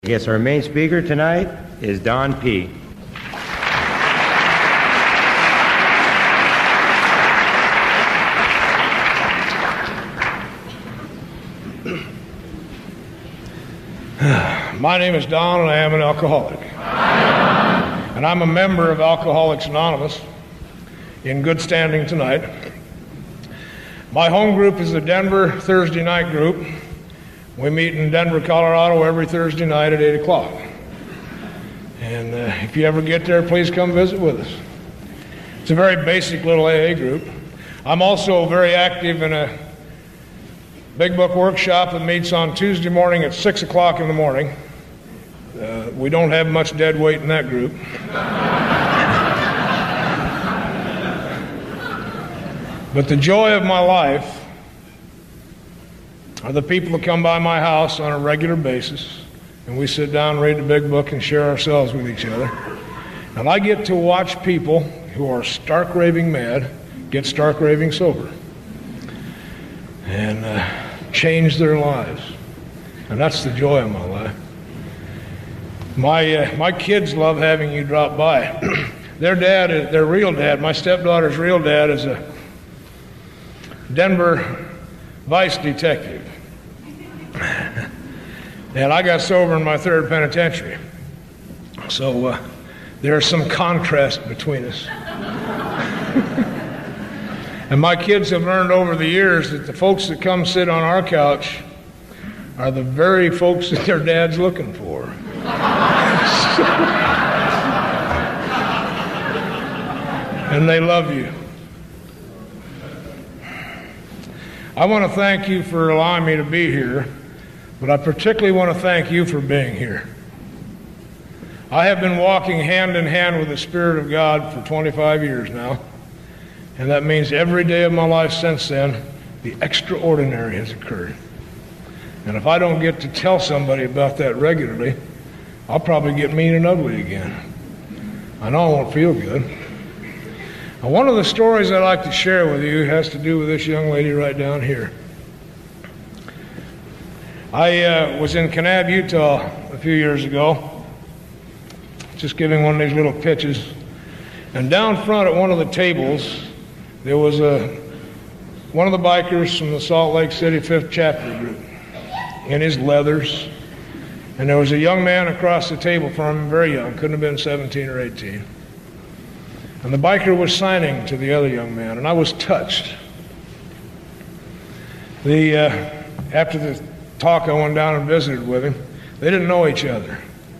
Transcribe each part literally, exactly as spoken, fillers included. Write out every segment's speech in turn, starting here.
Yes, our main speaker tonight is Don P. My name is Don, and I am an alcoholic. And I'm a member of Alcoholics Anonymous, in good standing tonight. My home group is the Denver Thursday night group. We meet in Denver, Colorado every Thursday night at eight o'clock. And uh, if you ever get there, please come visit with us. It's a very basic little A A group. I'm also very active in a Big Book workshop that meets on Tuesday morning at six o'clock in the morning. Uh, we don't have much dead weight in that group. But the joy of my life are the people that come by my house on a regular basis, and we sit down, read the Big Book, and share ourselves with each other. And I get to watch people who are stark raving mad get stark raving sober and uh, change their lives. And that's the joy of my life. My uh, my kids love having you drop by. Their dad, is, their real dad, my stepdaughter's real dad is a Denver vice detective. And I got sober in my third penitentiary. So uh, there's some contrast between us. And my kids have learned over the years that the folks that come sit on our couch are the very folks that their dad's looking for. And they love you. I want to thank you for allowing me to be here, but I particularly want to thank you for being here. I have been walking hand in hand with the Spirit of God for twenty-five years now, and that means every day of my life since then, the extraordinary has occurred. And if I don't get to tell somebody about that regularly, I'll probably get mean and ugly again. I know I won't feel good. Now, one of the stories I'd like to share with you has to do with this young lady right down here. I uh, was in Kanab, Utah a few years ago, just giving one of these little pitches. And down front at one of the tables, there was a one of the bikers from the Salt Lake City Fifth Chapter group in his leathers. And there was a young man across the table from him, very young, couldn't have been seventeen or eighteen. And the biker was signing to the other young man, and I was touched. The uh, after the talk, I went down and visited with him. They didn't know each other.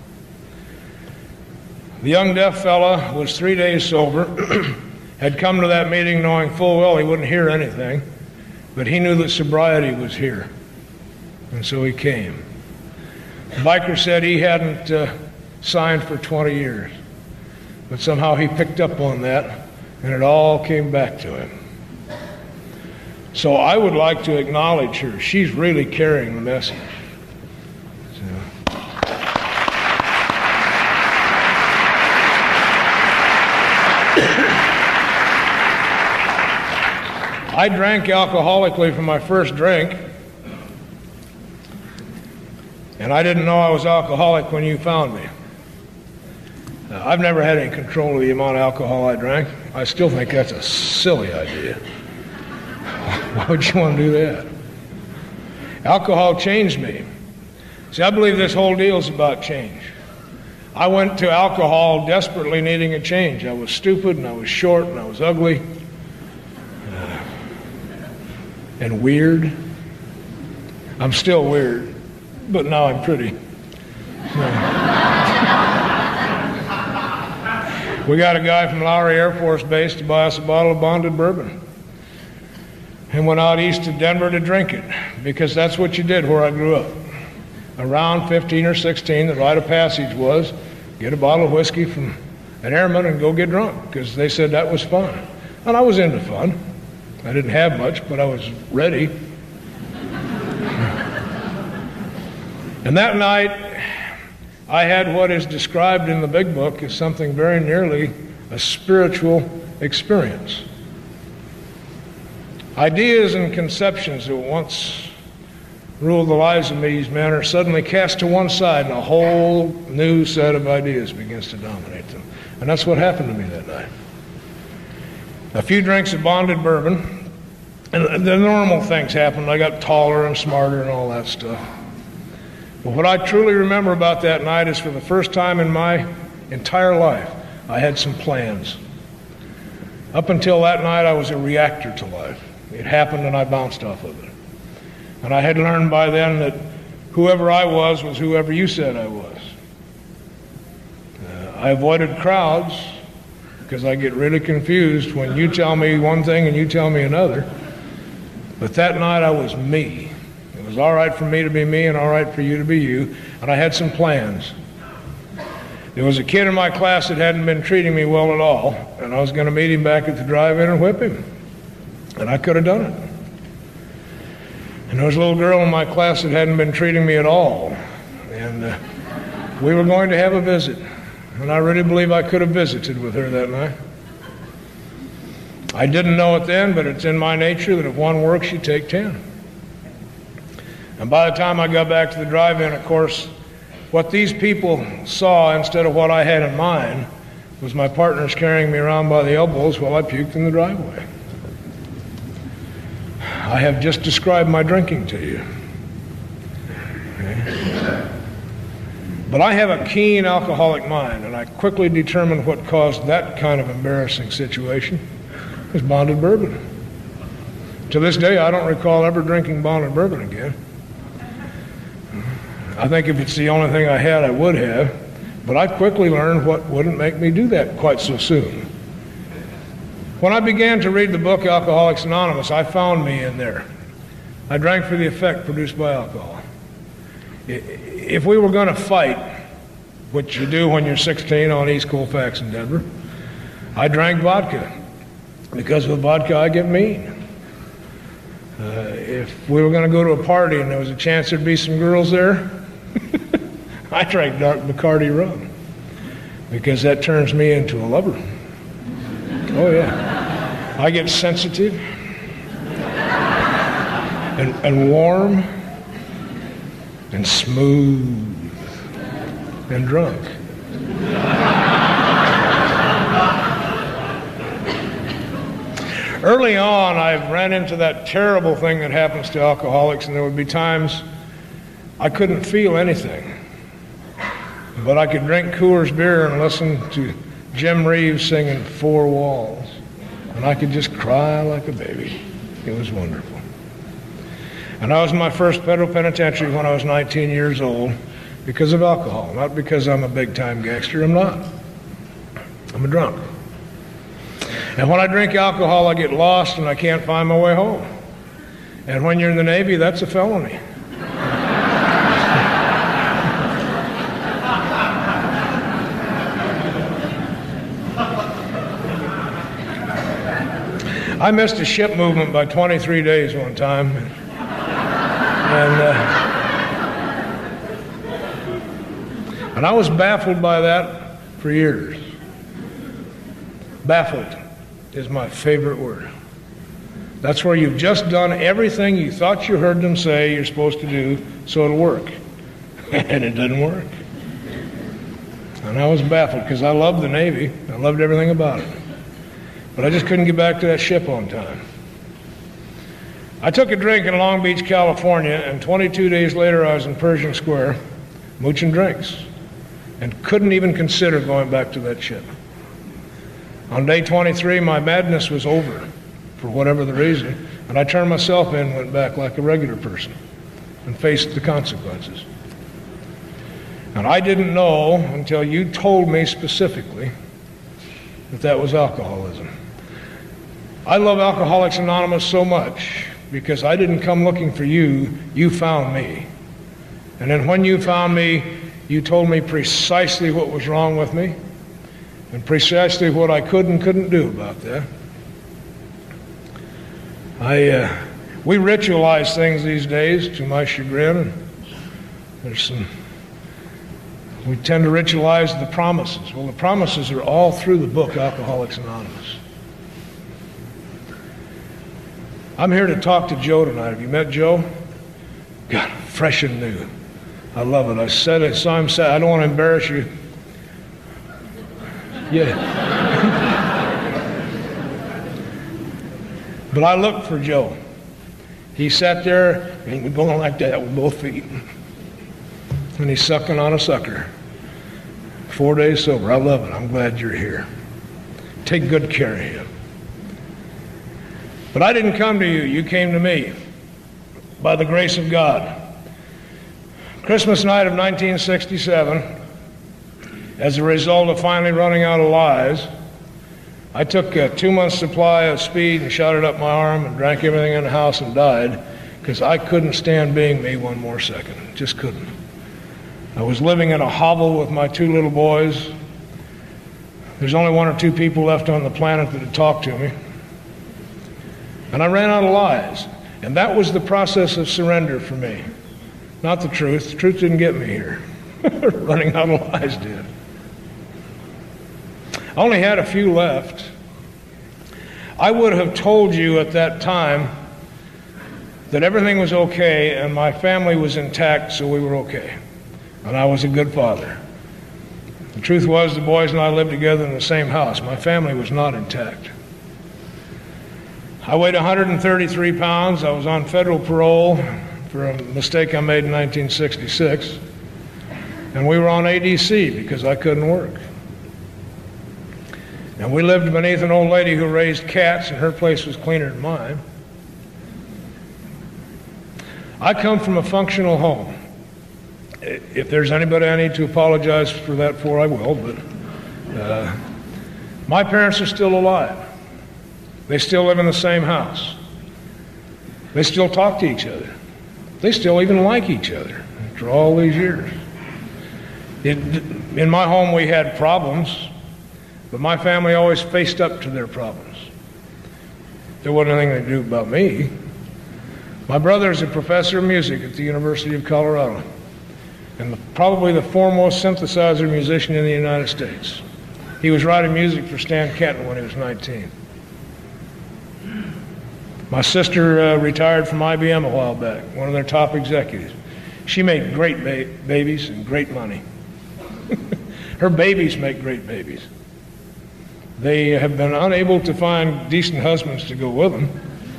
The young deaf fella was three days sober, had come to that meeting knowing full well he wouldn't hear anything, but he knew that sobriety was here, and so he came. The biker said he hadn't uh, signed for twenty years. But somehow he picked up on that, and it all came back to him. So I would like to acknowledge her. She's really carrying the message. So. I drank alcoholically from my first drink, and I didn't know I was alcoholic when you found me. Uh, I've never had any control of the amount of alcohol I drank. I still think that's a silly idea. Why would you want to do that? Alcohol changed me. See, I believe this whole deal is about change. I went to alcohol desperately needing a change. I was stupid, and I was short, and I was ugly, uh, and weird. I'm still weird, but now I'm pretty. So. We got a guy from Lowry Air Force Base to buy us a bottle of bonded bourbon and went out east to Denver to drink it, because that's what you did where I grew up. Around fifteen or sixteen, the rite of passage was get a bottle of whiskey from an airman and go get drunk, because they said that was fun. And I was into fun. I didn't have much, but I was ready. And that night, I had what is described in the Big Book as something very nearly a spiritual experience. Ideas and conceptions that once rule the lives of these men are suddenly cast to one side and a whole new set of ideas begins to dominate them. And that's what happened to me that night. A few drinks of bonded bourbon, and the normal things happened. I got taller and smarter and all that stuff. But what I truly remember about that night is for the first time in my entire life, I had some plans. Up until that night, I was a reactor to life. It happened and I bounced off of it. And I had learned by then that whoever I was was whoever you said I was. Uh, I avoided crowds because I get really confused when you tell me one thing and you tell me another. But that night I was me. It was all right for me to be me and all right for you to be you. And I had some plans. There was a kid in my class that hadn't been treating me well at all, and I was going to meet him back at the drive-in and whip him. And I could have done it. And there was a little girl in my class that hadn't been treating me at all. And uh, we were going to have a visit. And I really believe I could have visited with her that night. I didn't know it then, but it's in my nature that if one works, you take ten. And by the time I got back to the drive-in, of course, what these people saw instead of what I had in mind was my partners carrying me around by the elbows while I puked in the driveway. I have just described my drinking to you. Okay. But I have a keen alcoholic mind, and I quickly determined what caused that kind of embarrassing situation. It was bonded bourbon. To this day, I don't recall ever drinking bonded bourbon again. I think if it's the only thing I had, I would have. But I quickly learned what wouldn't make me do that quite so soon. When I began to read the book Alcoholics Anonymous, I found me in there. I drank for the effect produced by alcohol. If we were going to fight, which you do when you're sixteen on East Colfax in Denver, I drank vodka, because with vodka I get mean. Uh, if we were going to go to a party and there was a chance there'd be some girls there, I drank dark Bacardi rum, because that turns me into a lover. Oh yeah. I get sensitive and, and warm and smooth and drunk. Early on, I ran into that terrible thing that happens to alcoholics, and there would be times I couldn't feel anything. But I could drink Coors beer and listen to Jim Reeves singing Four Walls, and I could just cry like a baby. It was wonderful. And I was in my first federal penitentiary when I was nineteen years old because of alcohol, not because I'm a big-time gangster. I'm not. I'm a drunk. And when I drink alcohol, I get lost and I can't find my way home. And when you're in the Navy, that's a felony. I missed a ship movement by twenty-three days one time. And, uh, and I was baffled by that for years. Baffled is my favorite word. That's where you've just done everything you thought you heard them say you're supposed to do, so it'll work. And it didn't work. And I was baffled because I loved the Navy. I loved everything about it. But I just couldn't get back to that ship on time. I took a drink in Long Beach, California, and twenty-two days later I was in Pershing Square, mooching drinks, and couldn't even consider going back to that ship. On day twenty-three, my madness was over, for whatever the reason, and I turned myself in and went back like a regular person and faced the consequences. And I didn't know until you told me specifically that that was alcoholism. I love Alcoholics Anonymous so much because I didn't come looking for you, you found me. And then when you found me, you told me precisely what was wrong with me and precisely what I could and couldn't do about that. I, uh, we ritualize things these days to my chagrin. And there's some, we tend to ritualize the promises. Well, the promises are all through the book Alcoholics Anonymous. I'm here to talk to Joe tonight. Have you met Joe? God, fresh and new. I love it. I said it, so I'm sad. I don't want to embarrass you. Yeah. But I looked for Joe. He sat there and he was going like that with both feet. And he's sucking on a sucker. Four days sober. I love it. I'm glad you're here. Take good care of him. But I didn't come to you. You came to me by the grace of God. Christmas night of nineteen sixty-seven, as a result of finally running out of lies, I took a two-month supply of speed and shot it up my arm and drank everything in the house and died because I couldn't stand being me one more second. Just couldn't. I was living in a hovel with my two little boys. There's only one or two people left on the planet that had talked to me. And I ran out of lies. And that was the process of surrender for me. Not the truth. The truth didn't get me here. Running out of lies did. I only had a few left. I would have told you at that time that everything was okay and my family was intact, so we were okay. And I was a good father. The truth was the boys and I lived together in the same house. My family was not intact. I weighed one hundred thirty-three pounds. I was on federal parole for a mistake I made in nineteen sixty-six. And we were on A D C because I couldn't work. And we lived beneath an old lady who raised cats, and her place was cleaner than mine. I come from a functional home. If there's anybody I need to apologize for that for, I will, but uh, my parents are still alive. They still live in the same house. They still talk to each other. They still even like each other after all these years. It, in my home, we had problems, but my family always faced up to their problems. There wasn't anything they do about me. My brother is a professor of music at the University of Colorado, and the, probably the foremost synthesizer musician in the United States. He was writing music for Stan Kenton when he was nineteen. My sister uh, retired from I B M a while back, one of their top executives. She made great ba- babies and great money. Her babies make great babies. They have been unable to find decent husbands to go with them.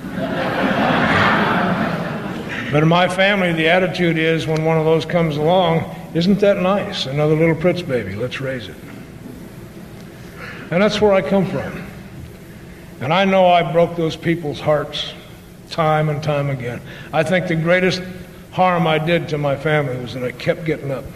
But in my family, the attitude is when one of those comes along, isn't that nice? Another little Pritz baby, let's raise it. And that's where I come from. And I know I broke those people's hearts time and time again. I think the greatest harm I did to my family was that I kept getting up.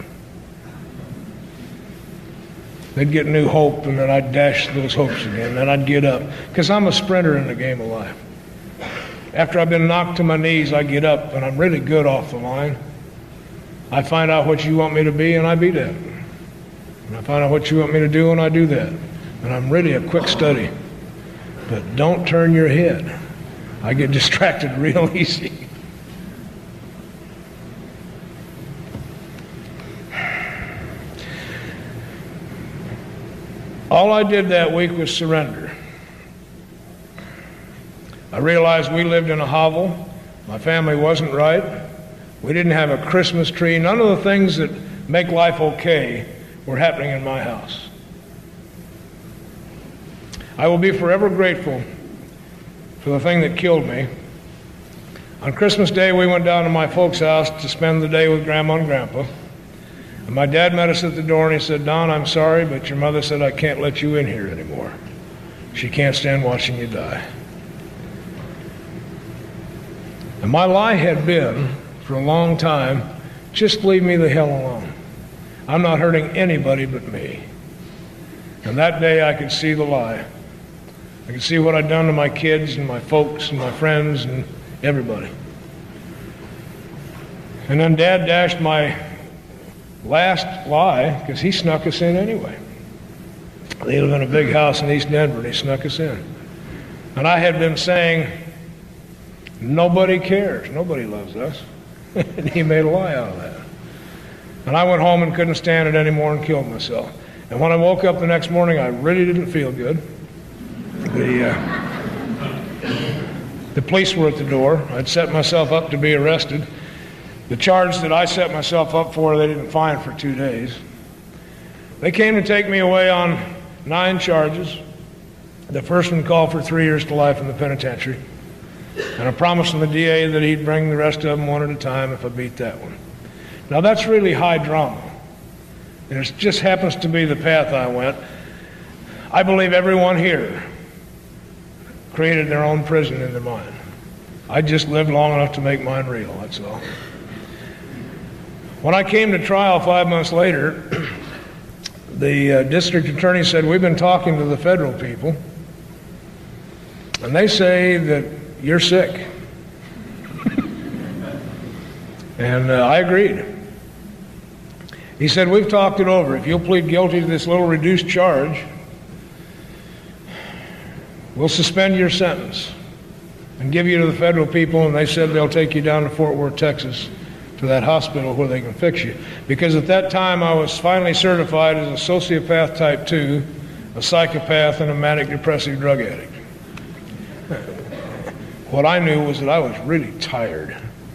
They'd get new hope, and then I'd dash those hopes again, and then I'd get up. Because I'm a sprinter in the game of life. After I've been knocked to my knees, I get up, and I'm really good off the line. I find out what you want me to be, and I be that. And I find out what you want me to do, and I do that. And I'm really a quick study. But don't turn your head. I get distracted real easy. All I did that week was surrender. I realized we lived in a hovel. My family wasn't right. We didn't have a Christmas tree. None of the things that make life okay were happening in my house. I will be forever grateful for the thing that killed me. On Christmas Day, we went down to my folks' house to spend the day with Grandma and Grandpa. And my dad met us at the door and he said, "Don, I'm sorry, but your mother said I can't let you in here anymore. She can't stand watching you die." And my lie had been, for a long time, just leave me the hell alone. I'm not hurting anybody but me. And that day I could see the lie. I could see what I'd done to my kids and my folks and my friends and everybody. And then Dad dashed my last lie because he snuck us in anyway. They live in a big house in East Denver and he snuck us in. And I had been saying, nobody cares, nobody loves us. And he made a lie out of that. And I went home and couldn't stand it anymore and killed myself. And when I woke up the next morning, I really didn't feel good. The, uh, the police were at the door. I'd set myself up to be arrested. The charge that I set myself up for, they didn't find for two days. They came to take me away on nine charges. The first one called for three years to life in the penitentiary. And I promised the D A that he'd bring the rest of them one at a time if I beat that one. Now that's really high drama. And it just happens to be the path I went. I believe everyone here created their own prison in their mind. I just lived long enough to make mine real, that's all. When I came to trial five months later, the uh, district attorney said, we've been talking to the federal people, and they say that you're sick. And uh, I agreed. He said, we've talked it over. If you'll plead guilty to this little reduced charge, we'll suspend your sentence and give you to the federal people, and they said they'll take you down to Fort Worth, Texas, to that hospital where they can fix you. Because at that time I was finally certified as a sociopath type two, a psychopath, and a manic depressive drug addict. What I knew was that I was really tired.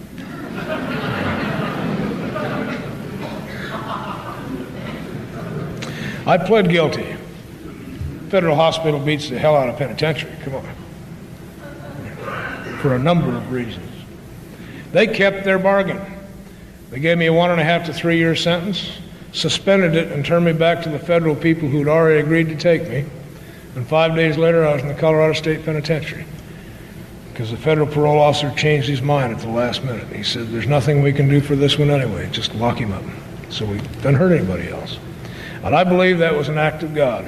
I pled guilty. Federal hospital beats the hell out of penitentiary, come on. For a number of reasons. They kept their bargain. They gave me a one and a half to three year sentence, suspended it, and turned me back to the federal people who'd already agreed to take me. And five days later, I was in the Colorado State Penitentiary because the federal parole officer changed his mind at the last minute. He said, there's nothing we can do for this one anyway, just lock him up. So we didn't hurt anybody else. And I believe that was an act of God.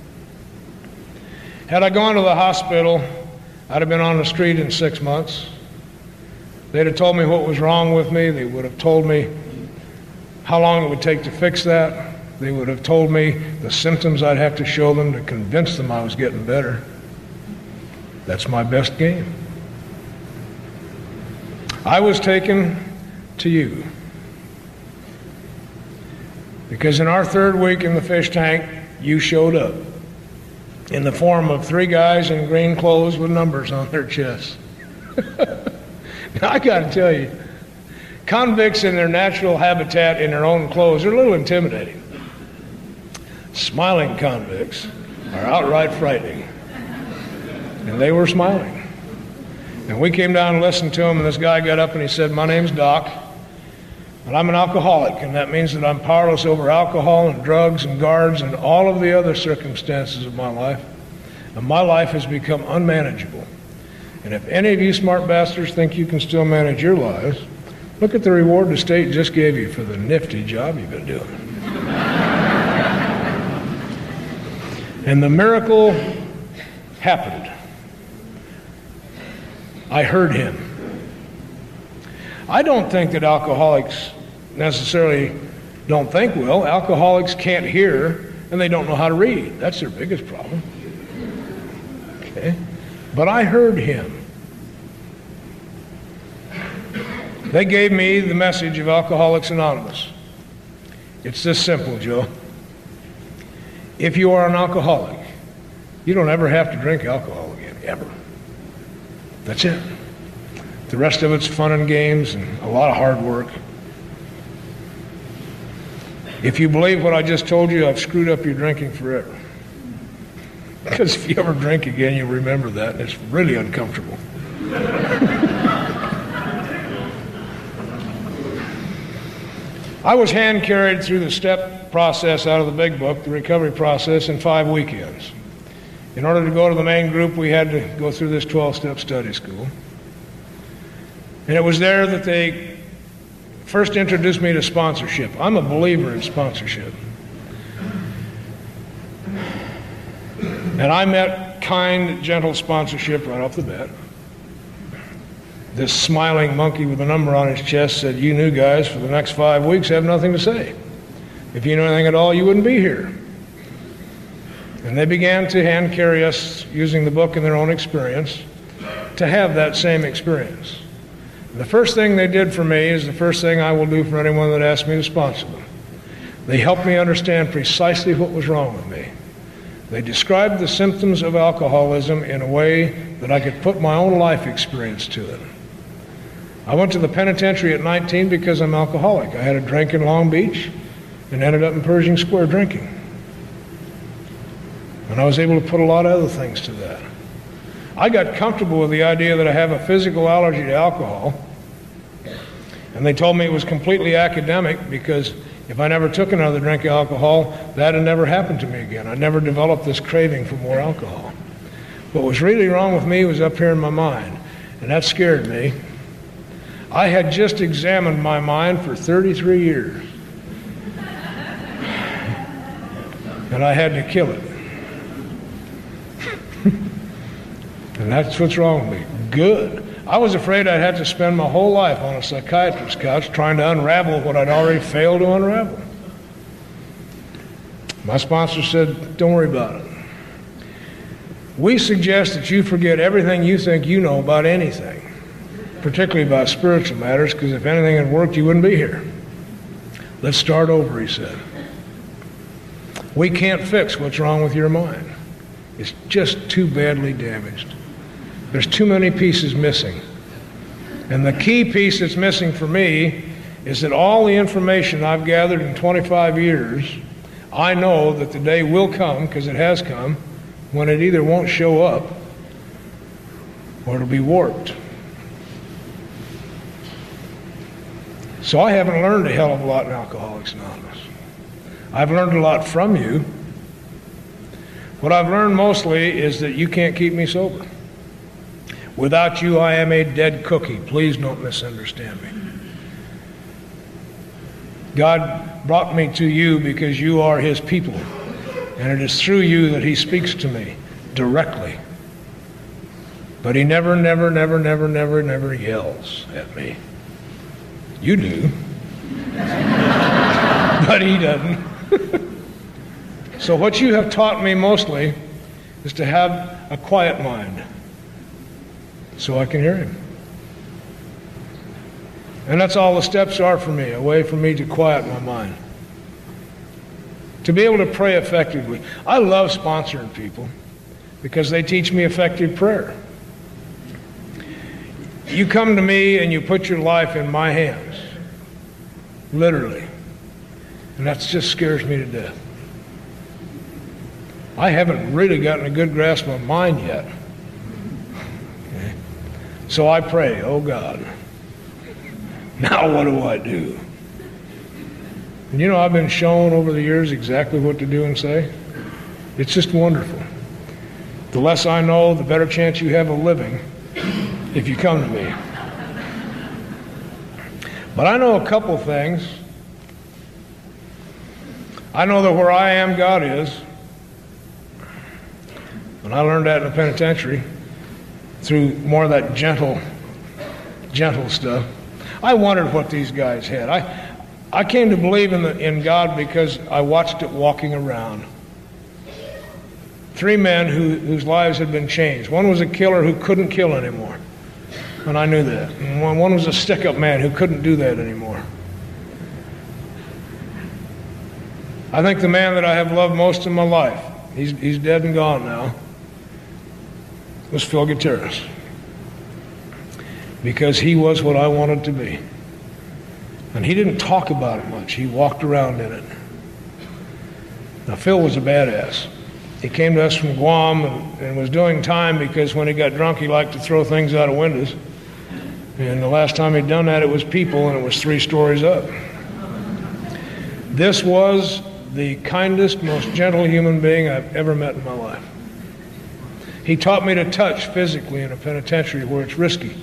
Had I gone to the hospital, I'd have been on the street in six months. They'd have told me what was wrong with me. They would have told me how long it would take to fix that. They would have told me the symptoms I'd have to show them to convince them I was getting better. That's my best game. I was taken to you because in our third week in the fish tank, you showed up in the form of three guys in green clothes with numbers on their chests. Now, I got to tell you, convicts in their natural habitat in their own clothes are a little intimidating. Smiling convicts are outright frightening. And they were smiling. And we came down and listened to him, and this guy got up and he said, my name's Doc, and I'm an alcoholic, and that means that I'm powerless over alcohol and drugs and guards and all of the other circumstances of my life. And my life has become unmanageable. And if any of you smart bastards think you can still manage your lives, look at the reward the state just gave you for the nifty job you've been doing. And the miracle happened. I heard him. I don't think that alcoholics necessarily don't think well. Alcoholics can't hear and they don't know how to read. That's their biggest problem. Okay? But I heard him. They gave me the message of Alcoholics Anonymous. It's this simple, Joe. If you are an alcoholic, you don't ever have to drink alcohol again, ever. That's it. The rest of it's fun and games and a lot of hard work. If you believe what I just told you, I've screwed up your drinking forever. Because if you ever drink again, you'll remember that, and it's really uncomfortable. I was hand-carried through the step process out of the big book, the recovery process, in five weekends. In order to go to the main group, we had to go through this twelve-step study school. And it was there that they first introduced me to sponsorship. I'm a believer in sponsorship. And I met kind, gentle sponsorship right off the bat. This smiling monkey with a number on his chest said, you new guys for the next five weeks have nothing to say. If you knew anything at all, you wouldn't be here. And they began to hand carry us, using the book and their own experience, to have that same experience. And the first thing they did for me is the first thing I will do for anyone that asks me to sponsor them. They helped me understand precisely what was wrong with me. They described the symptoms of alcoholism in a way that I could put my own life experience to it. I went to the penitentiary at nineteen because I'm alcoholic. I had a drink in Long Beach and ended up in Pershing Square drinking. And I was able to put a lot of other things to that. I got comfortable with the idea that I have a physical allergy to alcohol, and they told me it was completely academic because if I never took another drink of alcohol, that had never happened to me again. I never developed this craving for more alcohol. What was really wrong with me was up here in my mind, and that scared me. I had just examined my mind for thirty-three years, and I had to kill it. And that's what's wrong with me. Good. I was afraid I'd have to spend my whole life on a psychiatrist's couch trying to unravel what I'd already failed to unravel. My sponsor said, don't worry about it. We suggest that you forget everything you think you know about anything, particularly about spiritual matters, because if anything had worked, you wouldn't be here. Let's start over, he said. We can't fix what's wrong with your mind. It's just too badly damaged. There's too many pieces missing. And the key piece that's missing for me is that all the information I've gathered in twenty-five years, I know that the day will come, because it has come, when it either won't show up or it'll be warped. So I haven't learned a hell of a lot in Alcoholics Anonymous. I've learned a lot from you. What I've learned mostly is that you can't keep me sober. Without you, I am a dead cookie. Please don't misunderstand me. God brought me to you because you are his people, and it is through you that he speaks to me directly. But he never, never, never, never, never, never yells at me. You do. But he doesn't. So what you have taught me mostly is to have a quiet mind so I can hear him. And that's all the steps are for me, a way for me to quiet my mind. To be able to pray effectively. I love sponsoring people because they teach me effective prayer. You come to me and you put your life in my hands, literally. And that just scares me to death. I haven't really gotten a good grasp of mine yet. Okay. So I pray, oh God, now what do I do? And you know, I've been shown over the years exactly what to do and say. It's just wonderful. The less I know, the better chance you have of living if you come to me. But I know a couple things. I know that where I am, God is. And I learned that in the penitentiary through more of that gentle, gentle stuff. I wondered what these guys had. I, I came to believe in, the, in God because I watched it walking around. Three men who, whose lives had been changed. One was a killer who couldn't kill anymore, and I knew that. And one, one was a stick-up man who couldn't do that anymore. I think the man that I have loved most in my life, he's, he's dead and gone now, was Phil Gutierrez. Because he was what I wanted to be. And he didn't talk about it much. He walked around in it. Now, Phil was a badass. He came to us from Guam and, and was doing time because when he got drunk, he liked to throw things out of windows. And the last time he'd done that, it was people, and it was three stories up. This was the kindest, most gentle human being I've ever met in my life. He taught me to touch physically in a penitentiary where it's risky.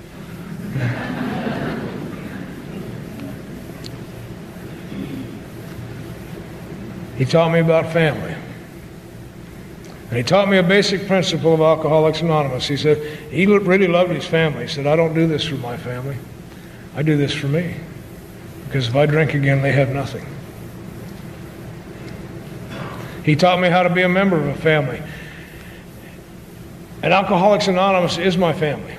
He taught me about family. And he taught me a basic principle of Alcoholics Anonymous. He said, he really loved his family. He said, I don't do this for my family. I do this for me. Because if I drink again, they have nothing. He taught me how to be a member of a family. And Alcoholics Anonymous is my family.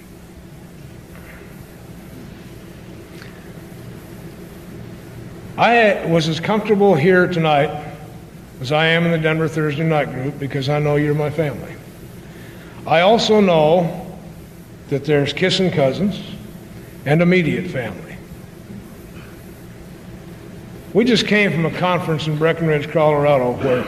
I was as comfortable here tonight as I am in the Denver Thursday night group because I know you're my family. I also know that there's kissing cousins and immediate family. We just came from a conference in Breckenridge, Colorado, where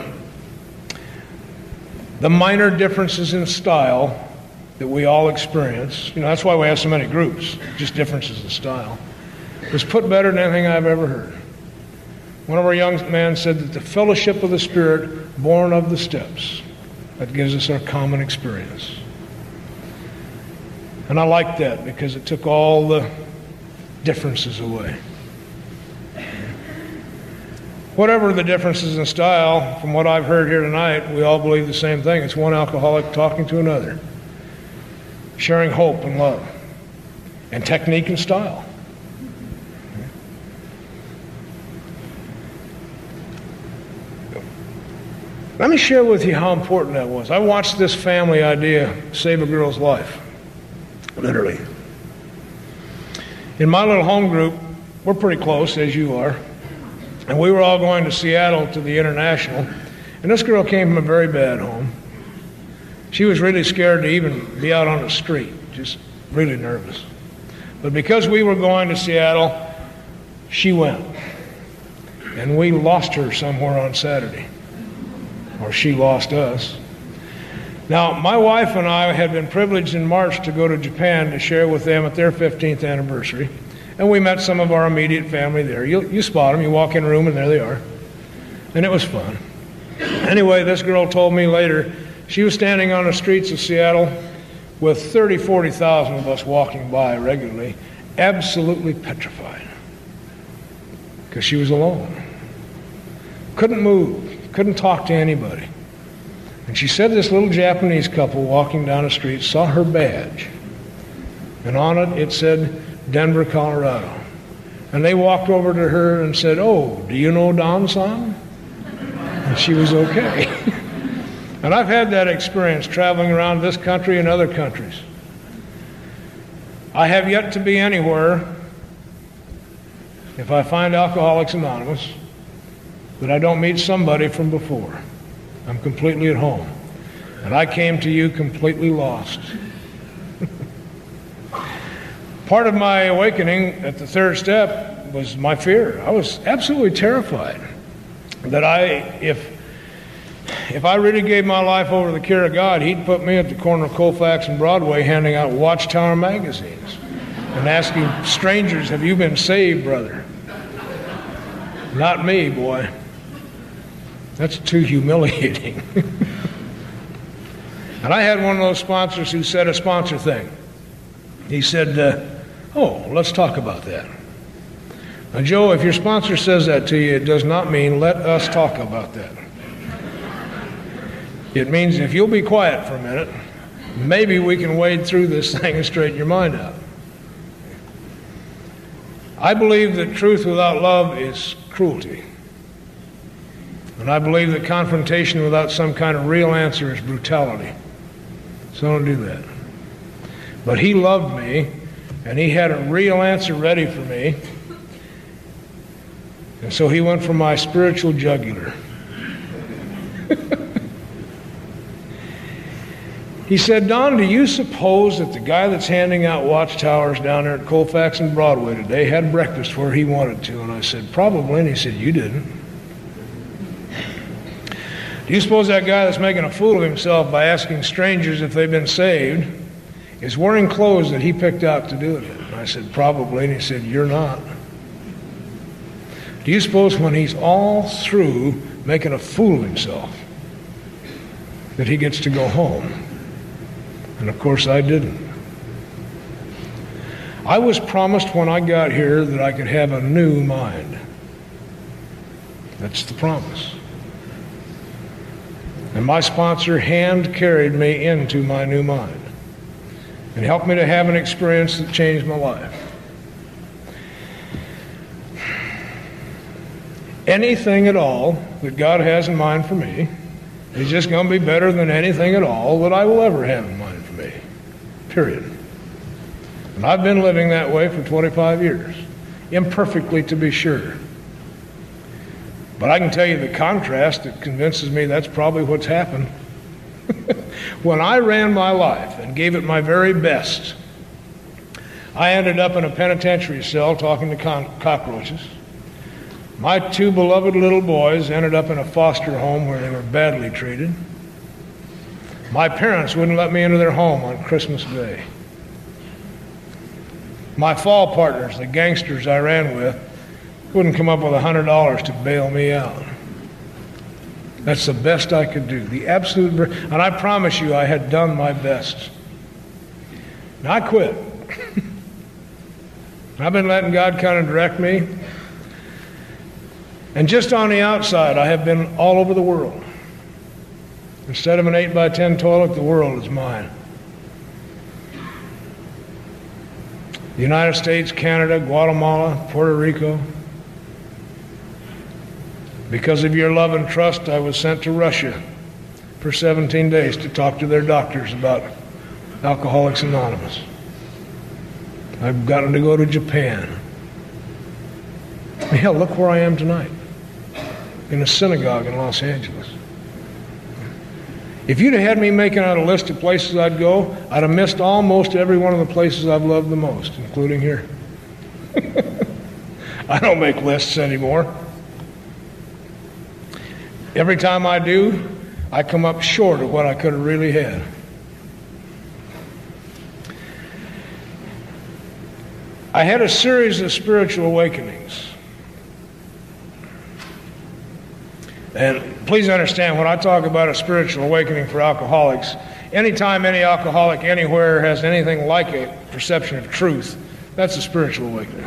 the minor differences in style that we all experience, you know, that's why we have so many groups, just differences in style, was put better than anything I've ever heard. One of our young men said that the fellowship of the Spirit, born of the steps, that gives us our common experience. And I like that because it took all the differences away. Whatever the differences in style, from what I've heard here tonight, we all believe the same thing. It's one alcoholic talking to another, sharing hope and love, and technique and style. Let me share with you how important that was. I watched this family idea save a girl's life, literally. In my little home group, we're pretty close, as you are, and we were all going to Seattle to the International, and this girl came from a very bad home. She was really scared to even be out on the street, just really nervous. But because we were going to Seattle, she went, and we lost her somewhere on Saturday. Or she lost us. Now, my wife and I had been privileged in March to go to Japan to share with them at their fifteenth anniversary. And we met some of our immediate family there. You, you spot them, you walk in a room and there they are. And it was fun. Anyway, this girl told me later, she was standing on the streets of Seattle with thirty, forty thousand of us walking by regularly, absolutely petrified. Because she was alone. Couldn't move. Couldn't talk to anybody. And she said this little Japanese couple walking down the street saw her badge. And on it, it said, Denver, Colorado. And they walked over to her and said, oh, do you know Don-san? And she was okay. And I've had that experience traveling around this country and other countries. I have yet to be anywhere, if I find Alcoholics Anonymous, that I don't meet somebody from before. I'm completely at home. And I came to you completely lost. Part of my awakening at the third step was my fear. I was absolutely terrified that I, if, if I really gave my life over to the care of God, He'd put me at the corner of Colfax and Broadway handing out Watchtower magazines and asking strangers, have you been saved, brother? Not me, boy. That's too humiliating. And I had one of those sponsors who said a sponsor thing. He said, uh, oh, let's talk about that. Now, Joe, if your sponsor says that to you, it does not mean let us talk about that. It means if you'll be quiet for a minute, maybe we can wade through this thing and straighten your mind out. I believe that truth without love is cruelty. And I believe that confrontation without some kind of real answer is brutality. So don't do that. But He loved me, and He had a real answer ready for me. And so He went for my spiritual jugular. He said, Don, do you suppose that the guy that's handing out watchtowers down there at Colfax and Broadway today had breakfast where he wanted to? And I said, probably. And he said, you didn't. Do you suppose that guy that's making a fool of himself by asking strangers if they've been saved is wearing clothes that he picked out to do it in? And I said, probably. And he said, you're not. Do you suppose when he's all through making a fool of himself that he gets to go home? And of course I didn't. I was promised when I got here that I could have a new mind. That's the promise. And my sponsor hand carried me into my new mind and helped me to have an experience that changed my life. Anything at all that God has in mind for me is just going to be better than anything at all that I will ever have in mind for me. Period. And I've been living that way for twenty-five years. Imperfectly, to be sure. But I can tell you the contrast that convinces me that's probably what's happened. When I ran my life and gave it my very best, I ended up in a penitentiary cell talking to con- cockroaches. My two beloved little boys ended up in a foster home where they were badly treated. My parents wouldn't let me into their home on Christmas Day. My fall partners, the gangsters I ran with, wouldn't come up with one hundred dollars to bail me out. That's the best I could do. The absolute, and I promise you I had done my best. Now I quit. I've been letting God kind of direct me. And just on the outside, I have been all over the world. Instead of an eight by ten toilet, the world is mine. The United States, Canada, Guatemala, Puerto Rico. Because of your love and trust, I was sent to Russia for seventeen days to talk to their doctors about Alcoholics Anonymous. I've gotten to go to Japan. Hell, look where I am tonight, in a synagogue in Los Angeles. If you'd have had me making out a list of places I'd go, I'd have missed almost every one of the places I've loved the most, including here. I don't make lists anymore. Every time I do, I come up short of what I could have really had. I had a series of spiritual awakenings. And please understand, when I talk about a spiritual awakening for alcoholics, anytime any alcoholic anywhere has anything like a perception of truth, that's a spiritual awakening.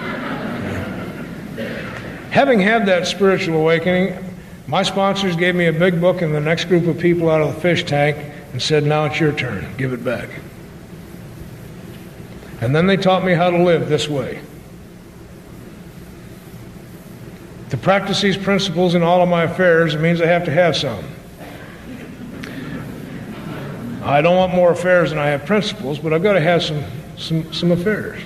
Having had that spiritual awakening, my sponsors gave me a big book and the next group of people out of the fish tank and said, now it's your turn, give it back. And then they taught me how to live this way. To practice these principles in all of my affairs, it means I have to have some. I don't want more affairs than I have principles, but I've got to have some, some, some affairs.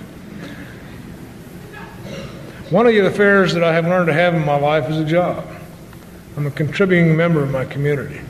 One of the affairs that I have learned to have in my life is a job. I'm a contributing member of my community.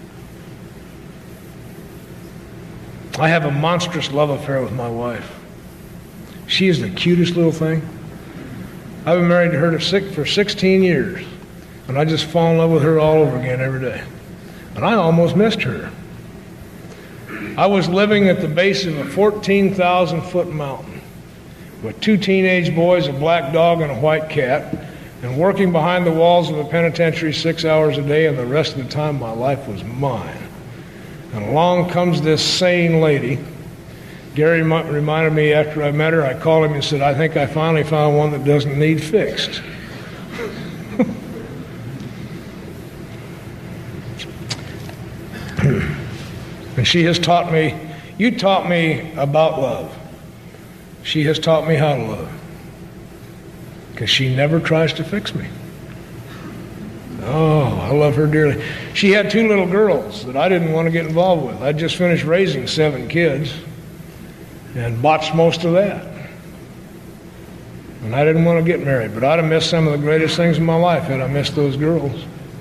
I have a monstrous love affair with my wife. She is the cutest little thing. I've been married to her for sixteen years, and I just fall in love with her all over again every day. And I almost missed her. I was living at the base of a fourteen thousand foot mountain with two teenage boys, a black dog, and a white cat, and working behind the walls of the penitentiary six hours a day, and the rest of the time my life was mine. And along comes this sane lady. Gary reminded me after I met her, I called him and said, I think I finally found one that doesn't need fixed. And she has taught me, you taught me about love. She has taught me how to love. Because she never tries to fix me. Oh, I love her dearly. She had two little girls that I didn't want to get involved with. I just finished raising seven kids and botched most of that. And I didn't want to get married, but I'd have missed some of the greatest things in my life had I missed those girls.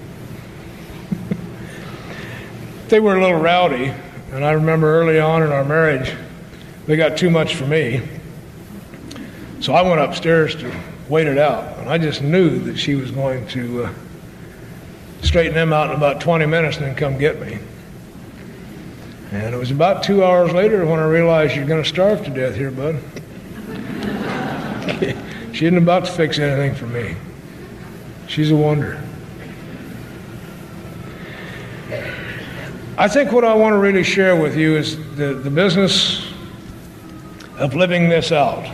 They were a little rowdy, and I remember early on in our marriage, they got too much for me. So I went upstairs to wait it out, and I just knew that she was going to uh, straighten them out in about twenty minutes and then come get me. And it was about two hours later when I realized you're going to starve to death here, bud. She isn't about to fix anything for me. She's a wonder. I think what I want to really share with you is the, the business of living this out.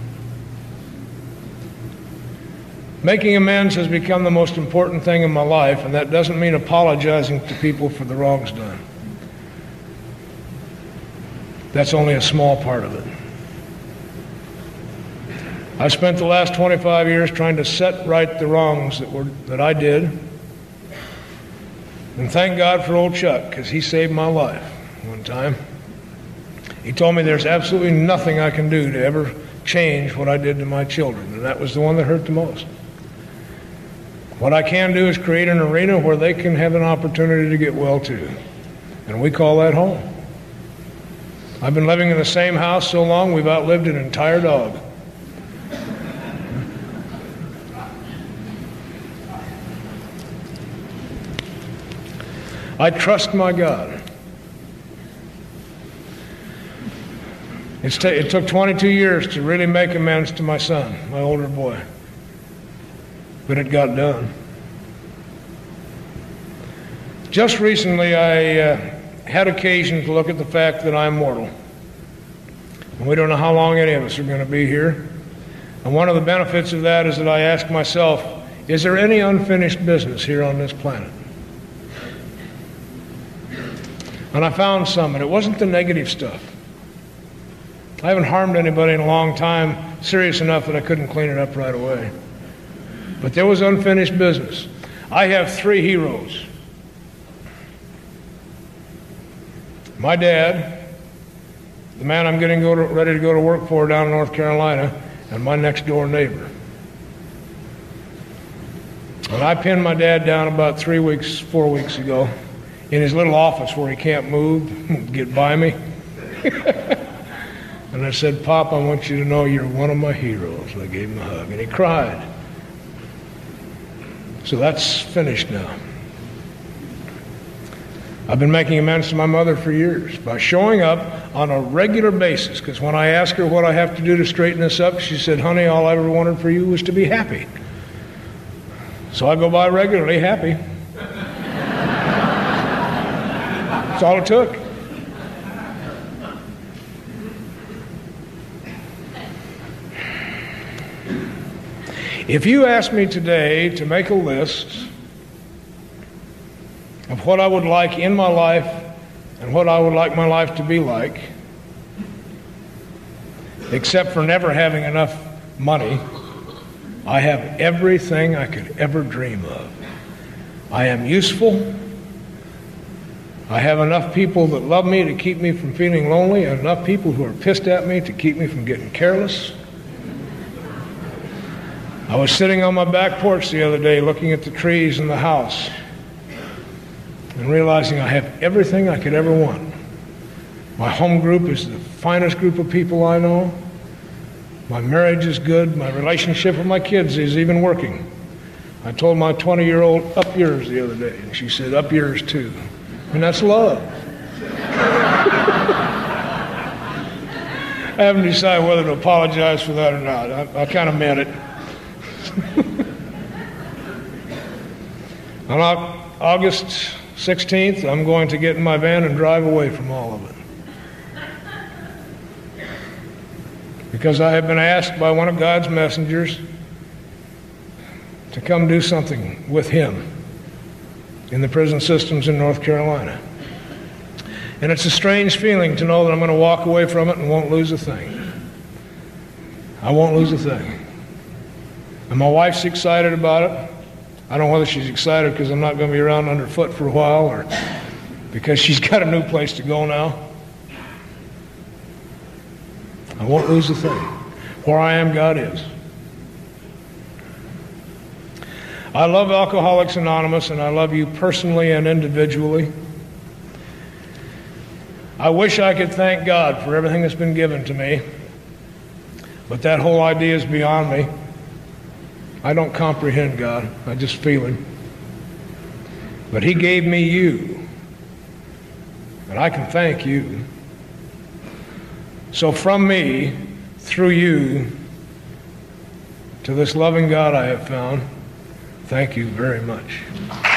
Making amends has become the most important thing in my life, and that doesn't mean apologizing to people for the wrongs done. That's only a small part of it. I spent the last twenty-five years trying to set right the wrongs that were that I did. And thank God for old Chuck, because he saved my life one time. He told me there's absolutely nothing I can do to ever change what I did to my children, and that was the one that hurt the most. What I can do is create an arena where they can have an opportunity to get well too. And we call that home. I've been living in the same house so long we've outlived an entire dog. I trust my God. It's t- it took twenty-two years to really make amends to my son, my older boy. But it got done. Just recently, I uh, had occasion to look at the fact that I'm mortal. And we don't know how long any of us are going to be here. And one of the benefits of that is that I ask myself, is there any unfinished business here on this planet? And I found some, and it wasn't the negative stuff. I haven't harmed anybody in a long time, serious enough that I couldn't clean it up right away. But there was unfinished business. I have three heroes. My dad, the man I'm getting go to, ready to go to work for down in North Carolina, and my next door neighbor. And I pinned my dad down about three weeks, four weeks ago in his little office where he can't move, get by me. And I said, Pop, I want you to know you're one of my heroes. And I gave him a hug, and he cried. So that's finished now. I've been making amends to my mother for years by showing up on a regular basis, because when I asked her what I have to do to straighten this up, she said, honey, all I ever wanted for you was to be happy. So I go by regularly happy. That's all it took. If you ask me today to make a list of what I would like in my life and what I would like my life to be like, except for never having enough money, I have everything I could ever dream of. I am useful. I have enough people that love me to keep me from feeling lonely, and enough people who are pissed at me to keep me from getting careless. I was sitting on my back porch the other day looking at the trees in the house and realizing I have everything I could ever want. My home group is the finest group of people I know. My marriage is good. My relationship with my kids is even working. I told my twenty-year-old, up yours the other day, and she said, up yours too. And that's love. I haven't decided whether to apologize for that or not. I, I kind of meant it. On August sixteenth, I'm going to get in my van and drive away from all of it. Because I have been asked by one of God's messengers to come do something with him in the prison systems in North Carolina. And it's a strange feeling to know that I'm going to walk away from it and won't lose a thing. I won't lose a thing. And my wife's excited about it. I don't know whether she's excited because I'm not going to be around underfoot for a while or because she's got a new place to go now. I won't lose a thing. Where I am, God is. I love Alcoholics Anonymous, and I love you personally and individually. I wish I could thank God for everything that's been given to me, but that whole idea is beyond me. I don't comprehend God. I just feel him. But he gave me you, and I can thank you. So from me, through you, to this loving God I have found, thank you very much.